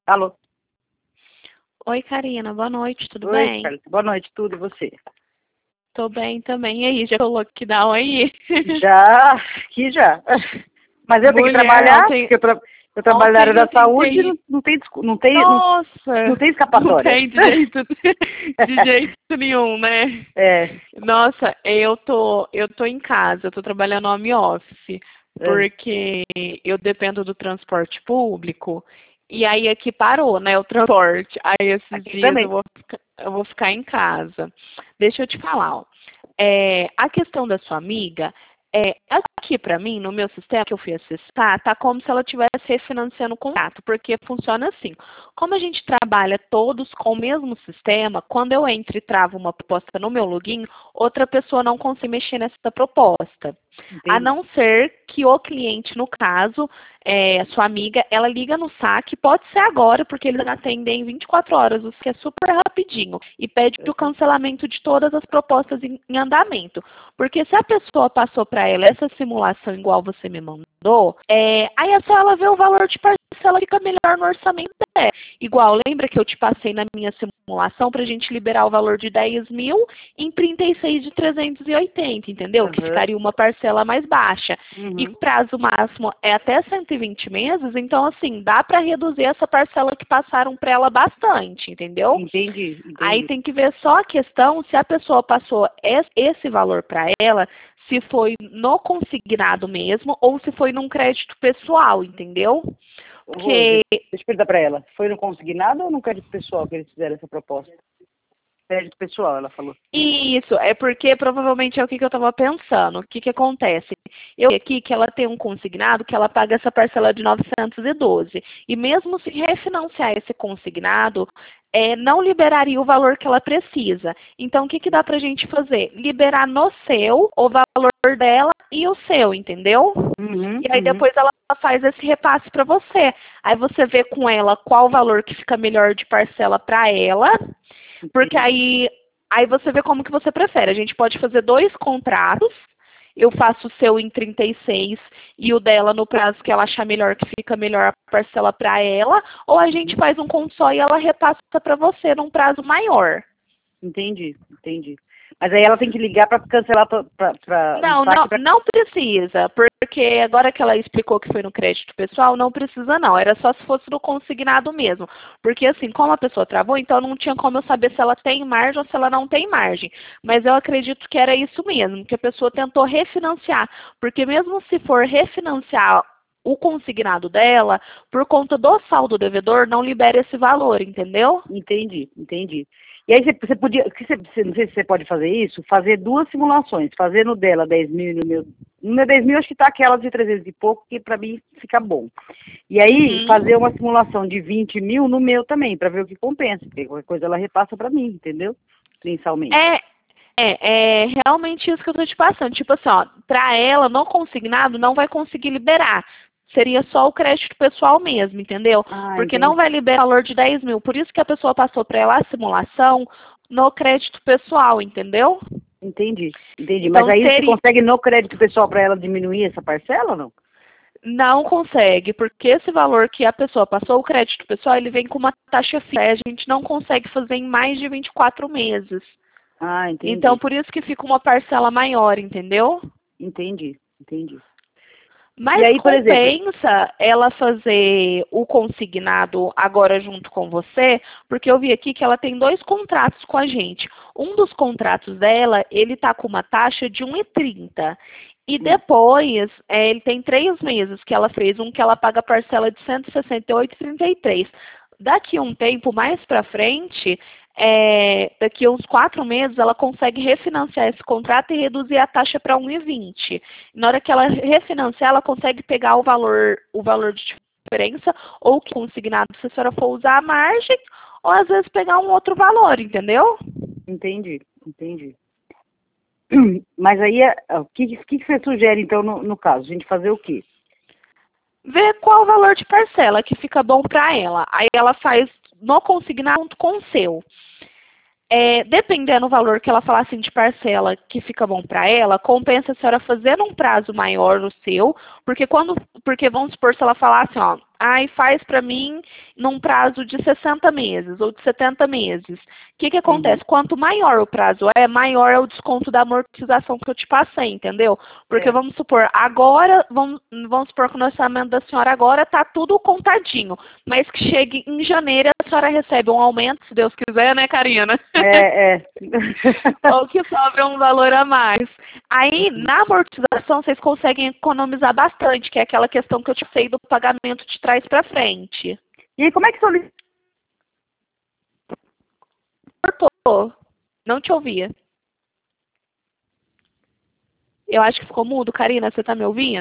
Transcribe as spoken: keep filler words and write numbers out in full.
Alô? Oi, Karina, boa noite, tudo Oi, bem? Carlos. Boa noite, tudo e você? Tô bem também. E aí, já colocou que dá um aí? Já, aqui já. Mas eu tenho que Mulher, trabalhar, ontem, porque eu, tra... eu trabalho na área ontem da eu saúde, não, tentei. não tem, discu- não tem, não, não Nossa, tem não escapatória. tem de jeito, de jeito nenhum, né? É, Nossa, eu tô, eu tô em casa, eu tô trabalhando home office, é, porque eu dependo do transporte público. E aí aqui parou, né, o transporte. Aí esses aqui dias eu também. vou, ficar- eu vou ficar em casa. Deixa eu te falar, ó. É, a questão da sua amiga, é, aqui para mim, no meu sistema que eu fui acessar, tá como se ela estivesse refinanciando o contrato, porque funciona assim. Como a gente trabalha todos com o mesmo sistema, quando eu entro e travo uma proposta no meu login, outra pessoa não consegue mexer nessa proposta. A Entendi. não ser que o cliente, no caso, é, a sua amiga, ela liga no saque, pode ser agora, porque eles atendem em vinte e quatro horas, o que é super rapidinho, e pede o cancelamento de todas as propostas em, em andamento. Porque se a pessoa passou para ela essa simulação igual você me mandou, é, aí é só ela ver o valor de parcela, fica melhor no orçamento dela. Igual, lembra que eu te passei na minha simulação para a gente liberar o valor de dez mil em trinta e seis de trezentos e oitenta, entendeu? Que Aham, ficaria uma parcela mais baixa. E uhum. o prazo máximo é até cento e vinte meses, então assim, dá para reduzir essa parcela que passaram para ela bastante, entendeu? Entendi, Aí entendi. tem que ver só a questão se a pessoa passou es- esse valor para ela, se foi no consignado mesmo ou se foi num crédito pessoal, entendeu? Ô, Rose, Porque deixa eu perguntar para ela. Foi no consignado ou no crédito pessoal que eles fizeram essa proposta? Crédito pessoal, ela falou. isso, é porque provavelmente é o que, que eu estava pensando. O que, que acontece? Eu vi aqui que ela tem um consignado que ela paga essa parcela de novecentos e doze. E mesmo se refinanciar esse consignado, é, não liberaria o valor que ela precisa. Então, o que, que dá para a gente fazer? Liberar no seu o valor dela e o seu, entendeu? Uhum, E aí uhum. depois ela faz esse repasse para você. Aí você vê com ela qual valor que fica melhor de parcela para ela, porque Entendi. aí, aí você vê como que você prefere. A gente pode fazer dois contratos. Eu faço o seu em trinta e seis e o dela no prazo que ela achar melhor, que fica melhor a parcela para ela. Ou a gente Uhum. faz um com só e ela repassa para você num prazo maior. Entendi, entendi. Mas aí ela tem que ligar para cancelar pra, pra, pra- no Não, saque não, para. não precisa, porque agora que ela explicou que foi no crédito pessoal, não precisa não, era só se fosse no consignado mesmo. Porque assim, como a pessoa travou, então não tinha como eu saber se ela tem margem ou se ela não tem margem. Mas eu acredito que era isso mesmo, que a pessoa tentou refinanciar, porque mesmo se for refinanciar o consignado dela, por conta do saldo devedor, não libera esse valor, entendeu? Entendi, entendi. E aí você, você podia, que você, você- não sei se você pode fazer isso, fazer duas simulações, fazer no dela dez mil e no meu. No meu dez mil acho que tá aquela de trezentos e pouco, que para mim fica bom. E aí fazer uma Uhum. simulação de vinte mil no meu também, para ver o que compensa, porque qualquer coisa ela repassa para mim, entendeu? Mensalmente. É, É, é realmente isso que eu tô te passando. Tipo assim, ó, pra ela, no consignado, não vai conseguir liberar. Seria só o crédito pessoal mesmo, entendeu? Ah, Porque não entendi, vai liberar o valor de dez mil. Por isso que a pessoa passou para ela a simulação no crédito pessoal, entendeu? entendi, entendi. Mas Então aí você seria. consegue no crédito pessoal para ela diminuir essa parcela ou não? Não consegue, porque esse valor que a pessoa passou, o crédito pessoal, ele vem com uma taxa fixa. A gente não consegue fazer em mais de vinte e quatro meses. Ah, Então, entendi, por isso que fica uma parcela maior, entendeu? entendi, entendi. E Mas aí, por exemplo, compensa ela fazer o consignado agora junto com você, porque eu vi aqui que ela tem dois contratos com a gente. Um dos contratos dela, ele tá com uma taxa de um e trinta. E hum, depois, é, ele tem três meses que ela fez, um que ela paga parcela de cento e sessenta e oito e trinta e três. Daqui um tempo mais para frente, é, daqui a uns quatro meses, ela consegue refinanciar esse contrato e reduzir a taxa para um e vinte. Na hora que ela refinanciar, ela consegue pegar o valor, o valor de diferença, ou que consignado, se a senhora for usar a margem, ou às vezes pegar um outro valor, entendeu? entendi, entendi. Mas aí, é- o que, que, que você sugere, então, no, no caso? A gente fazer o quê? Ver qual o valor de parcela que fica bom para ela. Aí ela faz no consignado junto com o seu. É, dependendo do valor que ela falar assim de parcela que fica bom para ela, compensa a senhora fazer um prazo maior no seu, porque quando, porque vamos supor se ela falar assim, ó, ai, faz para mim num prazo de sessenta meses ou de setenta meses. O que que acontece? Uhum. Quanto maior o prazo é, maior é o desconto da amortização que eu te passei, entendeu? Porque É. vamos supor, agora, vamos, vamos supor que o orçamento da senhora agora tá tudo contadinho, mas que chegue em janeiro a senhora recebe um aumento, se Deus quiser, né, Karina? É, é. Ou que sobra um valor a mais. Aí, na amortização, vocês conseguem economizar bastante, que é aquela questão que eu te sei do pagamento de trás para frente. E como é que solicita? Cortou. Não te ouvia. Eu acho que ficou mudo. Karina, você tá me ouvindo?